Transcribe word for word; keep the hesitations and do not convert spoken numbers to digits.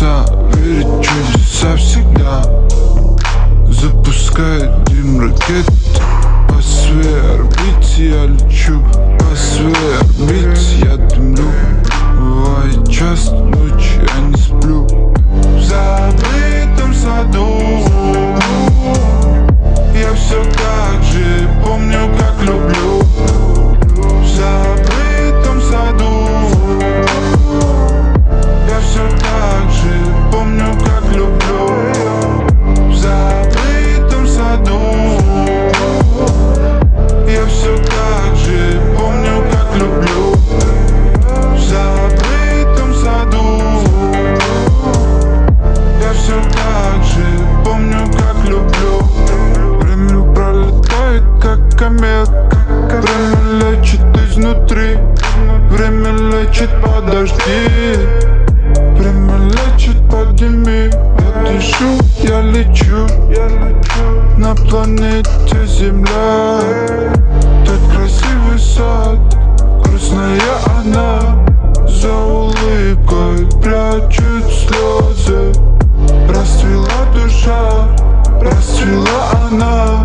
небеса, верить в чудеса всегда. Запускает дым ракет по своей орбите. Я лечу по своей орбите, я дымлю. Бывает час ночи, я не сплю. В забытом саду я все так же помню, как люблю. В забытом саду я все так же помню, как люблю. В забытом саду я все так же помню, как люблю. В забытом саду я все так же помню, как люблю. Время пролетает, как комета. Время лечит изнутри. Время лечит, подожди. Время лечит, подними. Я дышу, я лечу на планете Земля. Тот красивый сад, грустная она, за улыбкой прячет слезы. Расцвела душа, расцвела она.